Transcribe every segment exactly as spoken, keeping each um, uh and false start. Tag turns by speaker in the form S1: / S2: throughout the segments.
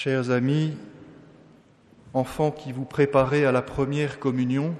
S1: Chers amis, enfants qui vous préparez à la première communion,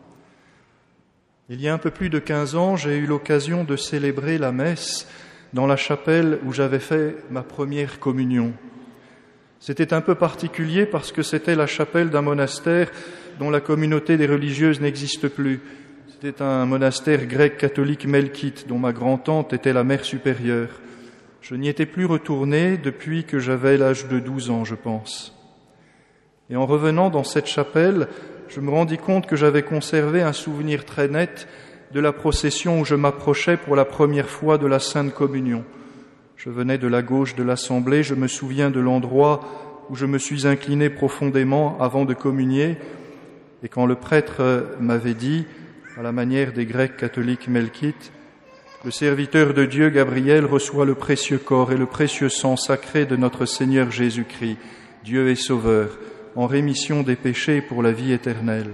S1: il y a un peu plus de quinze ans, j'ai eu l'occasion de célébrer la messe dans la chapelle où j'avais fait ma première communion. C'était un peu particulier parce que c'était la chapelle d'un monastère dont la communauté des religieuses n'existe plus. C'était un monastère grec catholique melkite dont ma grand-tante était la mère supérieure. Je n'y étais plus retourné depuis que j'avais l'âge de douze ans, je pense. Et en revenant dans cette chapelle, je me rendis compte que j'avais conservé un souvenir très net de la procession où je m'approchais pour la première fois de la Sainte Communion. Je venais de la gauche de l'Assemblée, je me souviens de l'endroit où je me suis incliné profondément avant de communier, et quand le prêtre m'avait dit, à la manière des Grecs catholiques melkites, le serviteur de Dieu, Gabriel, reçoit le précieux corps et le précieux sang sacré de notre Seigneur Jésus-Christ, Dieu et Sauveur, en rémission des péchés pour la vie éternelle.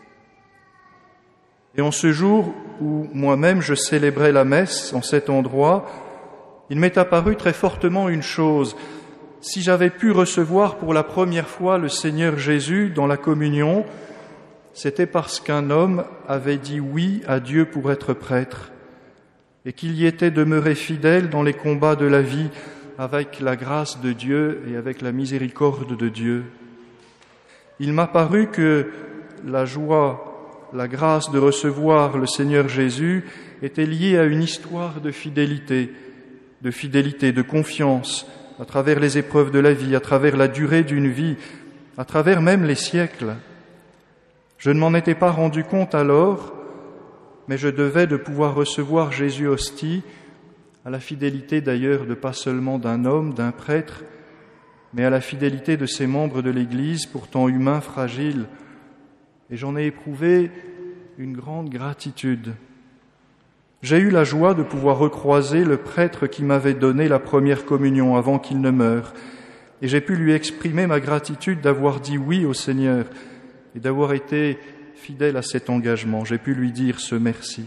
S1: Et en ce jour où moi-même je célébrais la messe en cet endroit, il m'est apparu très fortement une chose. Si j'avais pu recevoir pour la première fois le Seigneur Jésus dans la communion, c'était parce qu'un homme avait dit oui à Dieu pour être prêtre et qu'il y était demeuré fidèle dans les combats de la vie avec la grâce de Dieu et avec la miséricorde de Dieu. Il m'a paru que la joie, la grâce de recevoir le Seigneur Jésus était liée à une histoire de fidélité, de fidélité, de confiance, à travers les épreuves de la vie, à travers la durée d'une vie, à travers même les siècles. Je ne m'en étais pas rendu compte alors, mais je devais de pouvoir recevoir Jésus hostie, à la fidélité d'ailleurs de pas seulement d'un homme, d'un prêtre, mais à la fidélité de ses membres de l'Église, pourtant humains, fragiles. Et j'en ai éprouvé une grande gratitude. J'ai eu la joie de pouvoir recroiser le prêtre qui m'avait donné la première communion avant qu'il ne meure, et j'ai pu lui exprimer ma gratitude d'avoir dit oui au Seigneur et d'avoir été fidèle à cet engagement. J'ai pu lui dire ce merci.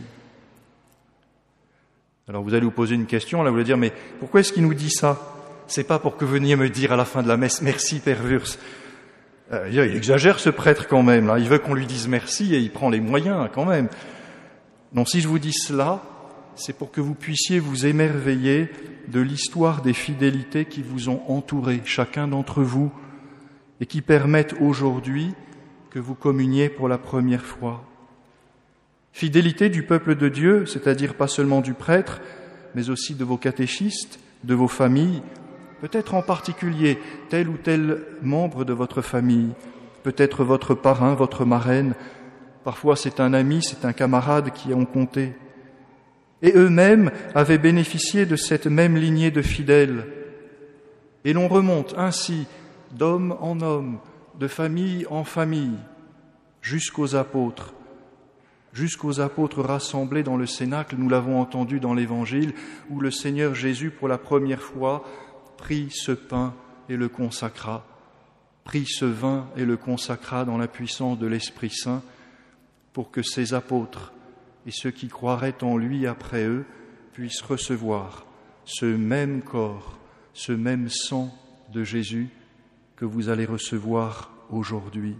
S1: Alors vous allez vous poser une question, là vous allez dire, mais pourquoi est-ce qu'il nous dit ça ? C'est pas pour que vous veniez me dire à la fin de la messe, merci Père Wurs. Euh, il exagère ce prêtre quand même, là. Il veut qu'on lui dise merci et il prend les moyens quand même. Non, si je vous dis cela, c'est pour que vous puissiez vous émerveiller de l'histoire des fidélités qui vous ont entouré, chacun d'entre vous, et qui permettent aujourd'hui que vous communiez pour la première fois. Fidélité du peuple de Dieu, c'est-à-dire pas seulement du prêtre, mais aussi de vos catéchistes, de vos familles, peut-être en particulier tel ou tel membre de votre famille, peut-être votre parrain, votre marraine, parfois c'est un ami, c'est un camarade qui ont compté. Et eux-mêmes avaient bénéficié de cette même lignée de fidèles. Et l'on remonte ainsi d'homme en homme, de famille en famille, jusqu'aux apôtres, jusqu'aux apôtres rassemblés dans le Cénacle, nous l'avons entendu dans l'Évangile, où le Seigneur Jésus, pour la première fois, prit ce pain et le consacra, prit ce vin et le consacra dans la puissance de l'Esprit Saint, pour que ses apôtres et ceux qui croiraient en lui après eux puissent recevoir ce même corps, ce même sang de Jésus que vous allez recevoir aujourd'hui.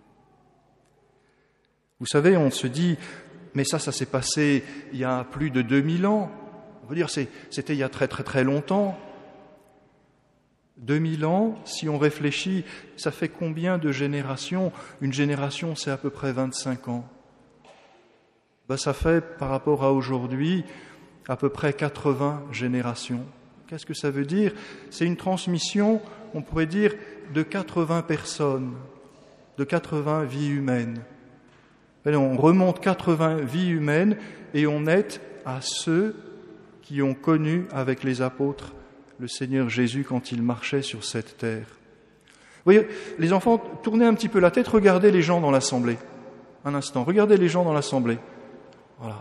S1: Vous savez, on se dit, mais ça, ça s'est passé il y a plus de deux mille ans. On veut dire, c'est, c'était il y a très très très longtemps. deux mille ans, si on réfléchit, ça fait combien de générations ? Une génération, c'est à peu près vingt-cinq ans. Ben, ça fait, par rapport à aujourd'hui, à peu près quatre-vingts générations. Qu'est-ce que ça veut dire ? C'est une transmission, on pourrait dire, de quatre-vingts personnes, de quatre-vingts vies humaines. Et on remonte quatre-vingts vies humaines et on est à ceux qui ont connu avec les apôtres le Seigneur Jésus quand il marchait sur cette terre. Vous voyez, les enfants, tournez un petit peu la tête, regardez les gens dans l'assemblée. Un instant, regardez les gens dans l'assemblée. Voilà.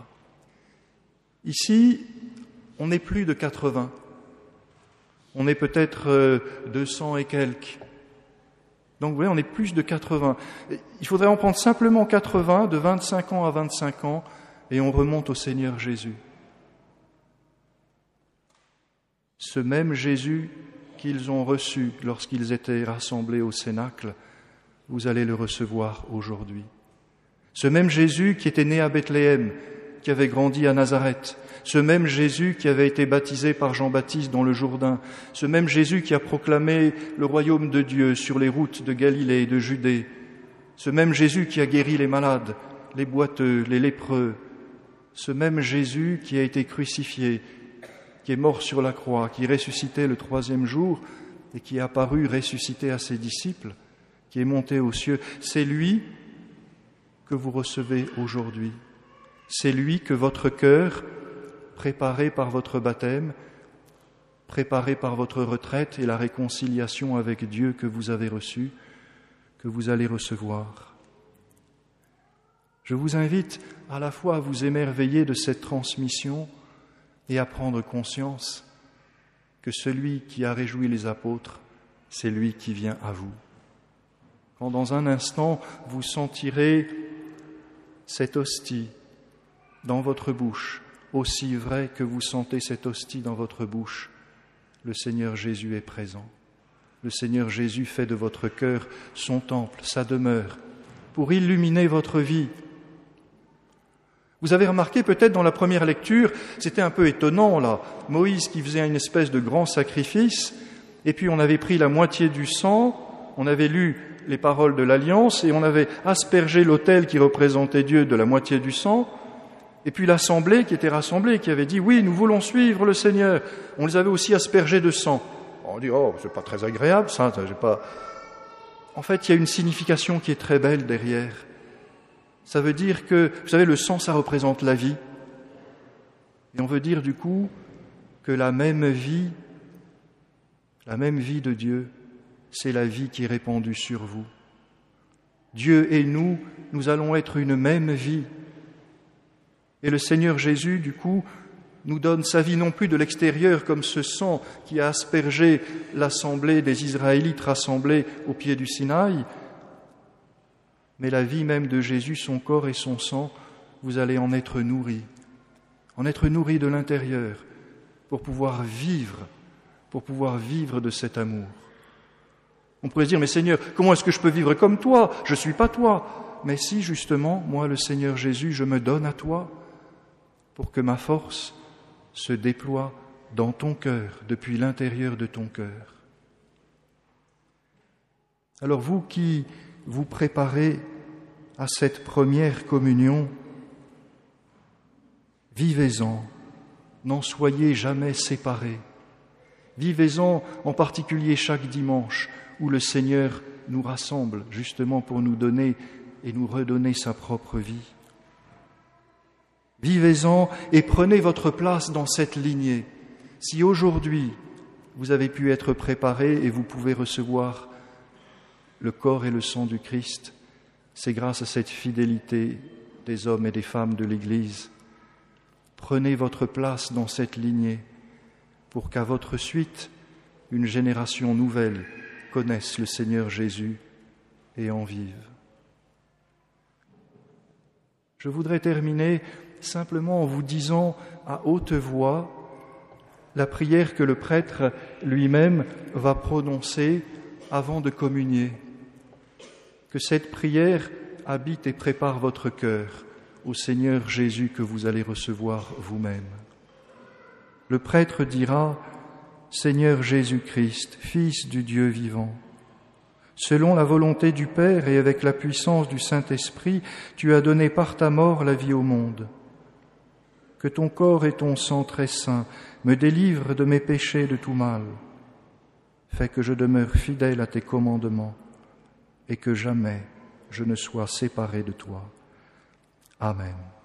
S1: Ici, on n'est plus de quatre-vingts. On est peut-être deux cents et quelques. Donc vous voyez, on est plus de quatre-vingts. Il faudrait en prendre simplement quatre-vingts, de vingt-cinq ans à vingt-cinq ans, et on remonte au Seigneur Jésus. Ce même Jésus qu'ils ont reçu lorsqu'ils étaient rassemblés au Cénacle, vous allez le recevoir aujourd'hui. Ce même Jésus qui était né à Bethléem, qui avait grandi à Nazareth, ce même Jésus qui avait été baptisé par Jean-Baptiste dans le Jourdain, ce même Jésus qui a proclamé le royaume de Dieu sur les routes de Galilée et de Judée, ce même Jésus qui a guéri les malades, les boiteux, les lépreux, ce même Jésus qui a été crucifié, qui est mort sur la croix, qui ressuscitait le troisième jour et qui est apparu ressuscité à ses disciples, qui est monté aux cieux, c'est lui que vous recevez aujourd'hui. C'est lui que votre cœur, préparé par votre baptême, préparé par votre retraite et la réconciliation avec Dieu que vous avez reçue, que vous allez recevoir. Je vous invite à la fois à vous émerveiller de cette transmission et à prendre conscience que celui qui a réjoui les apôtres, c'est lui qui vient à vous. Quand dans un instant vous sentirez cette hostie dans votre bouche, aussi vrai que vous sentez cette hostie dans votre bouche, le Seigneur Jésus est présent. Le Seigneur Jésus fait de votre cœur son temple, sa demeure, pour illuminer votre vie. Vous avez remarqué peut-être dans la première lecture, c'était un peu étonnant là, Moïse qui faisait une espèce de grand sacrifice, et puis on avait pris la moitié du sang, on avait lu les paroles de l'Alliance, et on avait aspergé l'autel qui représentait Dieu de la moitié du sang, et puis l'assemblée qui était rassemblée, qui avait dit « Oui, nous voulons suivre le Seigneur », on les avait aussi aspergés de sang. On dit « Oh, c'est pas très agréable ça, j'ai pas... » En fait, il y a une signification qui est très belle derrière. Ça veut dire que, vous savez, le sang, ça représente la vie. Et on veut dire du coup que la même vie, la même vie de Dieu, c'est la vie qui est répandue sur vous. Dieu et nous, nous allons être une même vie. Et le Seigneur Jésus, du coup, nous donne sa vie non plus de l'extérieur comme ce sang qui a aspergé l'assemblée des Israélites rassemblés au pied du Sinaï, mais la vie même de Jésus, son corps et son sang, vous allez en être nourris, en être nourris de l'intérieur pour pouvoir vivre, pour pouvoir vivre de cet amour. On pourrait se dire, mais Seigneur, comment est-ce que je peux vivre comme toi? Je ne suis pas toi. Mais si, justement, moi, le Seigneur Jésus, je me donne à toi pour que ma force se déploie dans ton cœur, depuis l'intérieur de ton cœur. Alors vous qui vous préparez à cette première communion, vivez-en, n'en soyez jamais séparés. Vivez-en en particulier chaque dimanche où le Seigneur nous rassemble justement pour nous donner et nous redonner sa propre vie. Vivez-en et prenez votre place dans cette lignée. Si aujourd'hui vous avez pu être préparés et vous pouvez recevoir le corps et le sang du Christ, c'est grâce à cette fidélité des hommes et des femmes de l'Église. Prenez votre place dans cette lignée pour qu'à votre suite, une génération nouvelle connaisse le Seigneur Jésus et en vive. Je voudrais terminer simplement en vous disant à haute voix la prière que le prêtre lui-même va prononcer avant de communier. Que cette prière habite et prépare votre cœur au Seigneur Jésus que vous allez recevoir vous-même. Le prêtre dira « Seigneur Jésus-Christ, Fils du Dieu vivant, selon la volonté du Père et avec la puissance du Saint-Esprit, tu as donné par ta mort la vie au monde. Que ton corps et ton sang très saint me délivrent de mes péchés et de tout mal. Fais que je demeure fidèle à tes commandements et que jamais je ne sois séparé de toi. Amen.